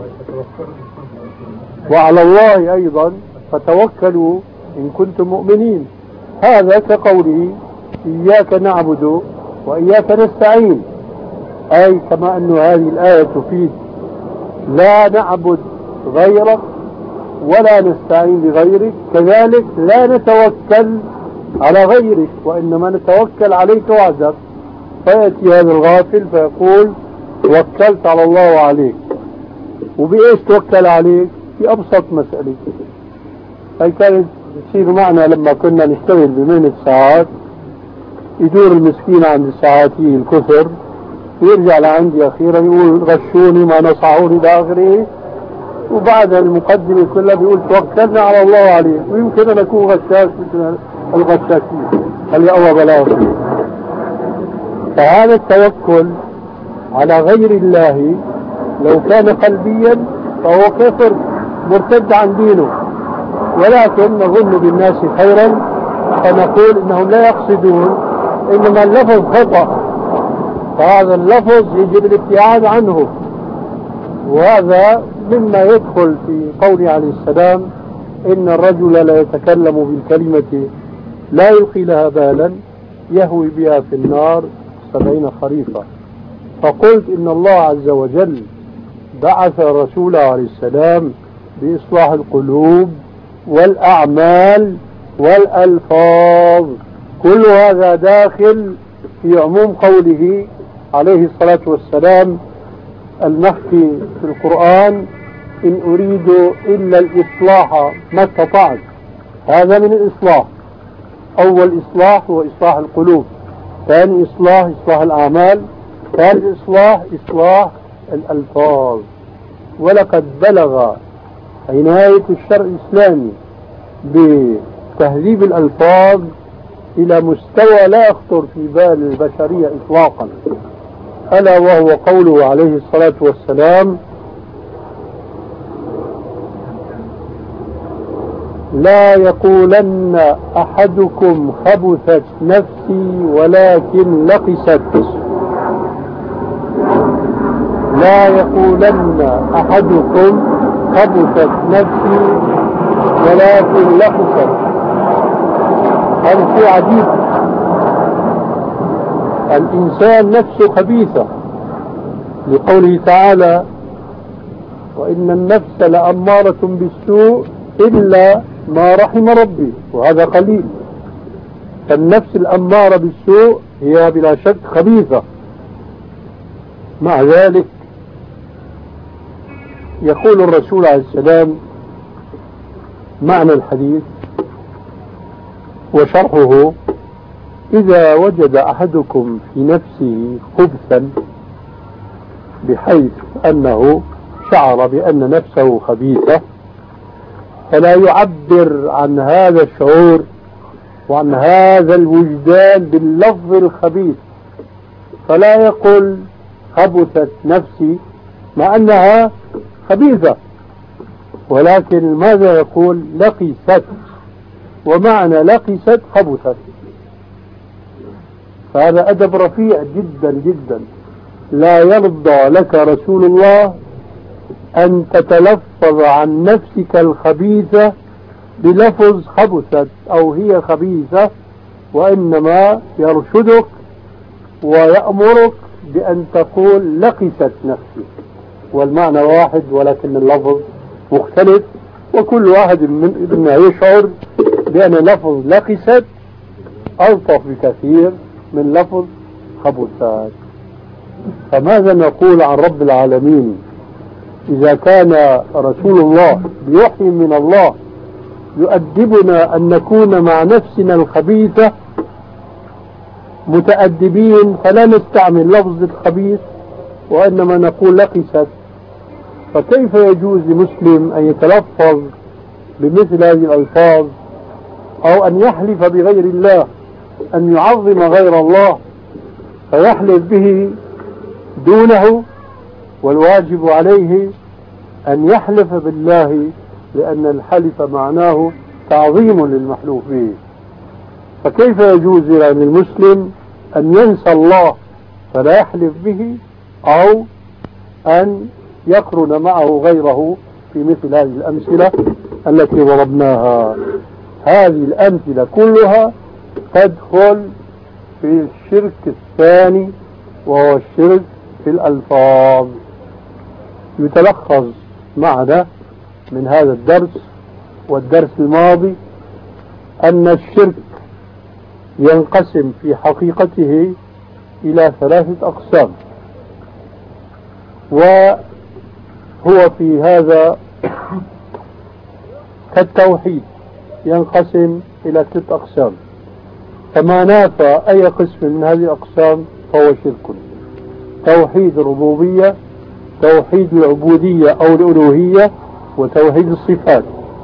وعلى الله أيضا فتوكلوا إن كنتم مؤمنين. هذا كقوله: إياك نعبد وإياك نستعين، أي كما أن هذه الآية تفيد لا نعبد غيرك ولا نستعين بغيرك، كذلك لا نتوكل على غيرك وإنما نتوكل عليك وحدك. فيأتي هذا الغافل فيقول: توكلت على الله وعليك. وبإيش توكل عليك؟ في أبسط مسألة. هي كانت تصير معنا لما كنا نشتغل بمهنة ساعات، يدور المسكين عند الساعاتي الكثر ويرجع لعندي أخيرا يقول: غشوني ما نصعوني إلى آخره، وبعد المقدمة كلها بيقول: توكلنا على الله وعليك. ويمكن أن أكون غشاش مثل الغشاشين اللي أول بلاغ. فهذا التوكل على غير الله لو كان قلبيا فهو كفر مرتد عن دينه، ولكن نظن بالناس خيرا فنقول إنهم لا يقصدون، إنما اللفظ خطأ، فهذا اللفظ يجب الابتعاد عنه. وهذا مما يدخل في قوله عليه السلام: إن الرجل لا يتكلم بالكلمة لا يلقي لها بالا يهوي بها في النار سبعين خريفا. فقلت إن الله عز وجل بعث رسوله عليه السلام بإصلاح القلوب والأعمال والألفاظ، كل هذا داخل في عموم قوله عليه الصلاة والسلام المحكي في القرآن: إن أريد إلا الإصلاح ما استطعت. هذا من الإصلاح. أول إصلاح هو إصلاح القلوب، ثاني إصلاح إصلاح الأعمال، ثالث إصلاح إصلاح الألفاظ. ولقد بلغ عناية الشرع الإسلامي بتهذيب الألفاظ إلى مستوى لا يخطر في بال البشرية إطلاقا، ألا وهو قوله عليه الصلاة والسلام: لا يقولن أحدكم خبثت نفسي ولكن لقست. لا يقولن أحدكم خبثت نفسي ولكن لقست. هذا شيء عجيب. الإنسان نفسه خبيثة، لقوله تعالى: وإن النفس لأمارة بالسوء إلا ما رحم ربي، وهذا قليل. فالنفس الأمارة بالسوء هي بلا شك خبيثة. مع ذلك يقول الرسول عليه السلام معنى الحديث وشرحه: إذا وجد أحدكم في نفسه خبثا، بحيث أنه شعر بأن نفسه خبيثة، فلا يعبر عن هذا الشعور وعن هذا الوجدان باللفظ الخبيث، فلا يقول خبثت نفسي مع أنها خبيثة، ولكن ماذا يقول؟ لقست، ومعنى لقست خبثت. فهذا أدب رفيع جدا جدا. لا يرضى لك رسول الله أن تتلفظ عن نفسك الخبيثة بلفظ خبثت أو هي خبيثة، وإنما يرشدك ويأمرك بأن تقول لقست نفسي، والمعنى واحد ولكن اللفظ مختلف، وكل واحد منا يشعر بأن لفظ لقست ألطف بكثير من لفظ خبثات. فماذا نقول عن رب العالمين إذا كان رسول الله بوحي من الله يؤدبنا أن نكون مع نفسنا الخبيثة متأدبين، فلا نستعمل لفظ الخبيث وإنما نقول لقست؟ فكيف يجوز لمسلم أن يتلفظ بمثل هذه الألفاظ، أو أن يحلف بغير الله، أن يعظم غير الله فيحلف به دونه، والواجب عليه أن يحلف بالله، لأن الحلف معناه تعظيم للمحلوف به. فكيف يجوز للمسلم أن ينسى الله فلا يحلف به، أو أن يقرن معه غيره في مثل هذه الأمثلة التي ضربناها؟ هذه الأمثلة كلها تدخل في الشرك الثاني، وهو الشرك في الألفاظ. يتلخص معنا من هذا الدرس والدرس الماضي أن الشرك ينقسم في حقيقته إلى ثلاثة أقسام، وهو في هذا كالتوحيد ينقسم إلى ست أقسام، فما نافى أي قسم من هذه الأقسام فهو شرك. توحيد الربوبية، توحيد العبودية أو الألوهية، وتوحيد الصفات.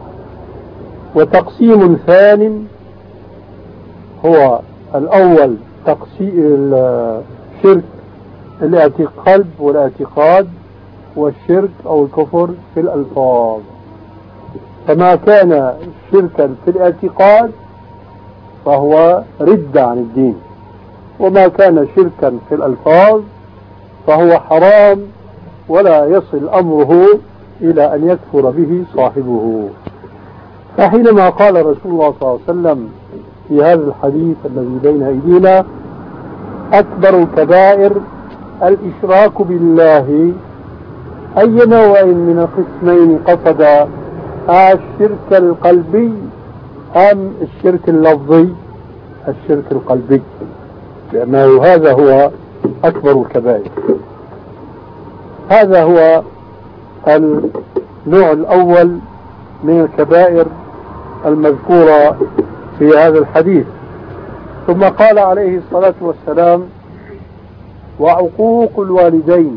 وتقسيم ثان هو الأول تقسيم الشرك القلب والاعتقاد، والشرك أو الكفر في الألفاظ. فما كان شركا في الاعتقاد فهو ردة عن الدين، وما كان شركا في الألفاظ فهو حرام ولا يصل أمره إلى أن يكفر به صاحبه. فحينما قال رسول الله صلى الله عليه وسلم في هذا الحديث الذي بين أيدينا: أكبر الكبائر الإشراك بالله، أي نوع من القسمين قصد؟ الشرك القلبي أم الشرك اللفظي؟ الشرك القلبي، لأنه هذا هو أكبر الكبائر. هذا هو النوع الأول من الكبائر المذكورة في هذا الحديث. ثم قال عليه الصلاة والسلام: وعقوق الوالدين.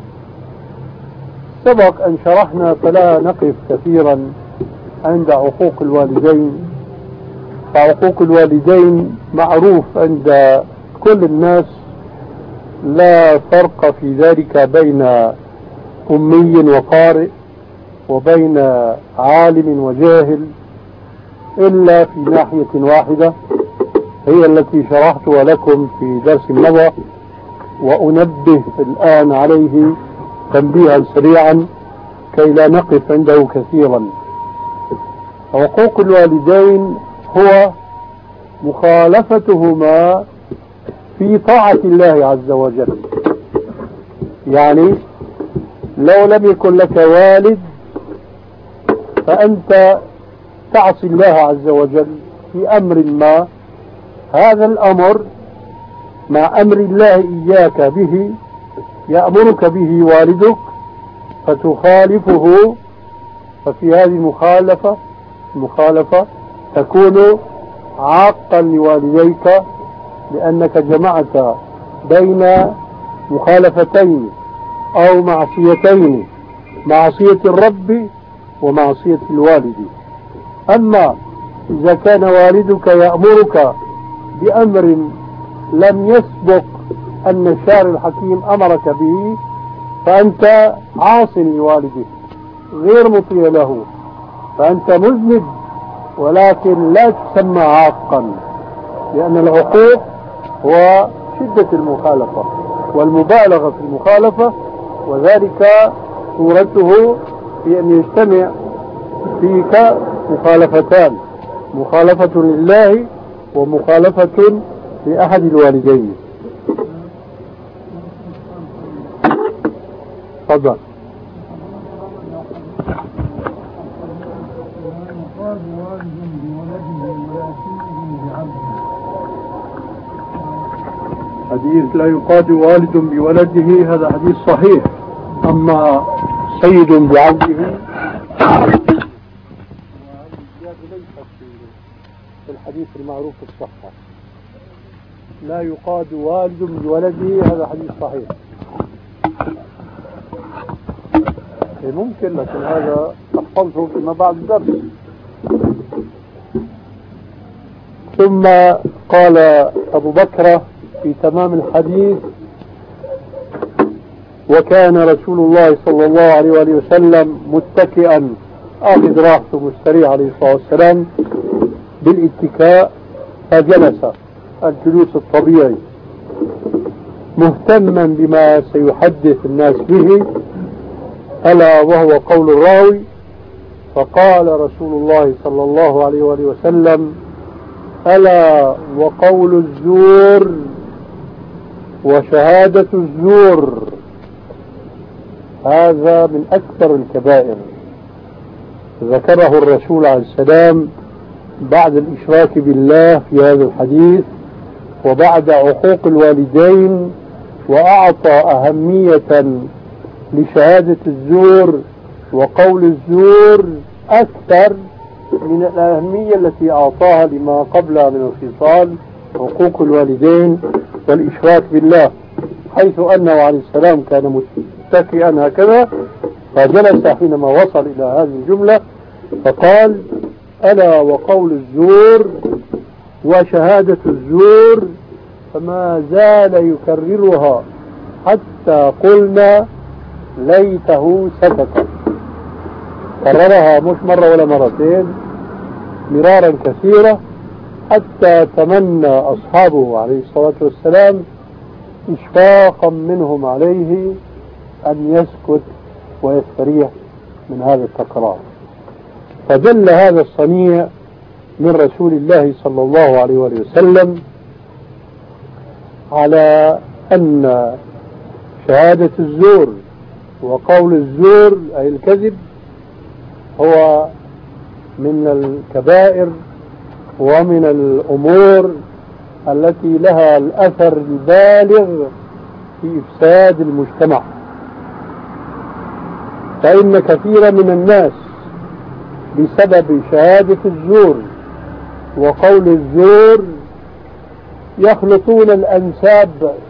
سبق أن شرحنا فلا نقف كثيرا عند عقوق الوالدين. فعقوق الوالدين معروف عند كل الناس، لا فرق في ذلك بين أمي وقارئ وبين عالم وجاهل، إلا في ناحية واحدة هي التي شرحتها لكم في درس مضى، وأنبه الآن عليه تنبيها سريعا كي لا نقف عنده كثيرا. حقوق الوالدين هو مخالفتهما في طاعة الله عز وجل. يعني لو لم يكن لك والد فأنت تعصي الله عز وجل في أمر ما، هذا الأمر مع أمر الله إياك به يأمرك به والدك فتخالفه، ففي هذه المخالفة المخالفة تكون عاقا لوالديك، لأنك جمعت بين مخالفتين أو معصيتين، معصية الرب ومعصية الوالد. أما إذا كان والدك يأمرك بأمر لم يسبق أن الشارع الحكيم أمرك به فأنت عاص لوالدك غير مطيع له، فأنت مذنب ولكن لا تسمى عاقا، لأن العقوق هو شدة المخالفة والمبالغة في المخالفة، وذلك صورته في أن يجتمع فيك مخالفتان، مخالفة لله ومخالفة لأحد الوالدين. تفضل. حديث لا يقاد والد بولده هذا حديث صحيح. أما سيد بعبده في الحديث المعروف في الصحة، لا يقاد والد بولده هذا حديث صحيح. ممكن، لكن هذا أحفظه فيما بعد الدرس. ثم قال أبو بكر في تمام الحديث: وكان رسول الله صلى الله عليه وآله وسلم متكئا، آخذ راحته مستريح عليه الصلاة والسلام بالاتكاء، فجلس الجلوس الطبيعي مهتما بما سيحدث الناس به، ألا وهو قول الراوي: فقال رسول الله صلى الله عليه وآله وسلم: ألا وقول الزور وشهادة الزور، هذا من أكثر الكبائر. ذكره الرسول عليه السلام بعد الإشراك بالله في هذا الحديث وبعد عقوق الوالدين، وأعطى أهمية لشهادة الزور وقول الزور أكثر من الأهمية التي أعطاها لما قبلها من الخصال حقوق الوالدين والإشراك بالله، حيث أنه عليه السلام كان متكئا هكذا، فجلس حينما وصل إلى هذه الجملة فقال: ألا وقول الزور وشهادة الزور، فما زال يكررها حتى قلنا ليته سكت. كررها مش مرة ولا مرتين، مرارا كثيرة، حتى تمنى أصحابه عليه الصلاة والسلام إشفاقا منهم عليه أن يسكت ويستريح من هذا التكرار. فدل هذا الصنيع من رسول الله صلى الله عليه وسلم على أن شهادة الزور وقول الزور أي الكذب هو من الكبائر ومن الأمور التي لها الأثر البالغ في إفساد المجتمع. فإن كثيرا من الناس بسبب شهادة الزور وقول الزور يخلطون الأنساب،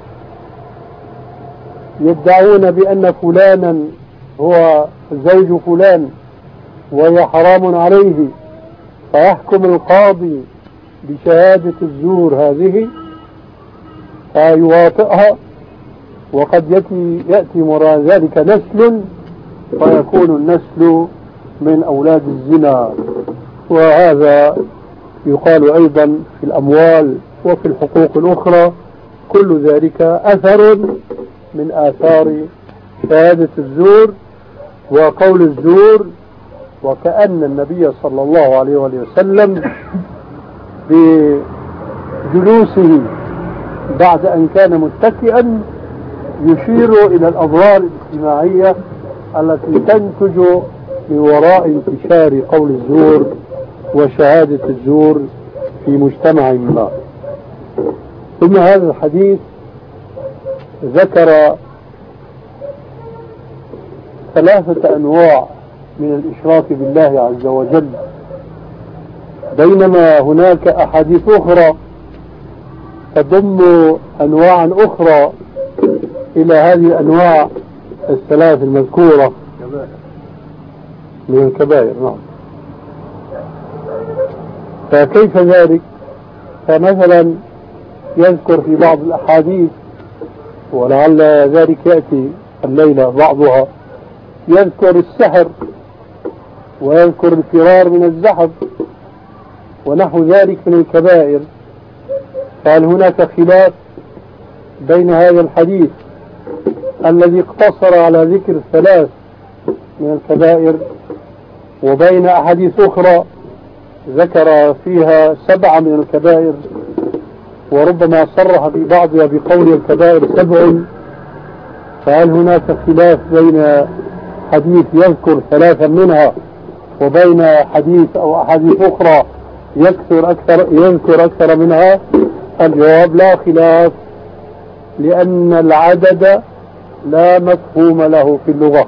يدعون بأن فلانا هو زوج فلان وهي حرام عليه، فيحكم القاضي بشهادة الزور هذه فيواطئها، وقد يأتي, يأتي وراء ذلك نسل فيكون النسل من أولاد الزنا. وهذا يقال أيضا في الأموال وفي الحقوق الأخرى، كل ذلك أثر من آثار شهادة الزور وقول الزور. وكأن النبي صلى الله عليه وسلم بجلوسه بعد أن كان متكئا يشير إلى الأضرار الاجتماعية التي تنتج من وراء انتشار قول الزور وشهادة الزور في مجتمع ما. ثم هذا الحديث ذكر ثلاثة أنواع من الإشراك بالله عز وجل، بينما هناك أحاديث أخرى تضم أنواعا أخرى إلى هذه الأنواع الثلاث المذكورة من الكبائر. نعم. فكيف ذلك؟ فمثلا يذكر في بعض الأحاديث، ولعل ذلك يأتي الليلة بعضها، يذكر السحر ويذكر الفرار من الزحف ونحو ذلك من الكبائر. فهل هناك خلاف بين هذا الحديث الذي اقتصر على ذكر الثلاث من الكبائر وبين أحاديث أخرى ذكر فيها سبعة من الكبائر، وربما صرح في بعضها بقول الكبائر سبع؟ فهل هناك خلاف بين حديث يذكر ثلاثا منها وبين حديث أو أحاديث أخرى يذكر أكثر, يذكر أكثر منها؟ الجواب لا خلاف، لأن العدد لا مفهوم له في اللغة،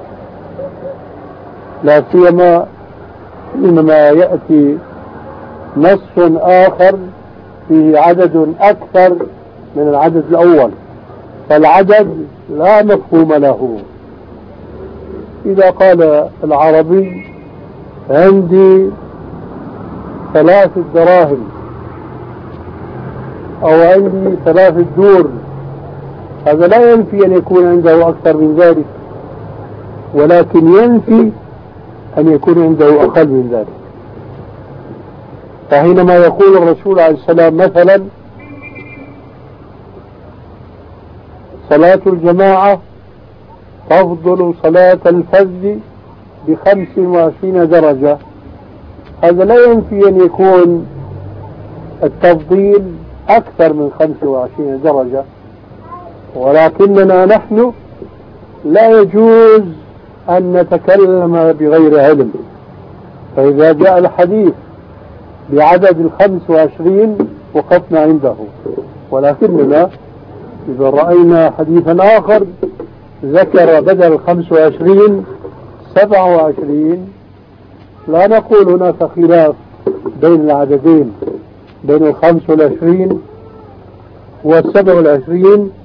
لا سيما إنما يأتي نص آخر فيه عدد أكثر من العدد الأول، فالعدد لا مفهوم له. إذا قال العربي عندي ثلاث دراهم أو عندي ثلاث دور، هذا لا ينفي أن يكون عنده أكثر من ذلك، ولكن ينفي أن يكون عنده أقل من ذلك. فحينما يقول الرسول عليه السلام مثلا صلاة الجماعة تفضل صلاة الفذ بخمس وعشرين درجة، هذا لا ينفي أن يكون التفضيل أكثر من خمس وعشرين درجة، ولكننا نحن لا يجوز أن نتكلم بغير علم. فإذا جاء الحديث بعدد الخمس وعشرين وقفنا عنده، ولكننا إذا رأينا حديثا آخر ذكر بدل الخمس وعشرين سبع وعشرين لا نقول هناك خلاف بين العددين، بين الخمس والعشرين والسبع والعشرين،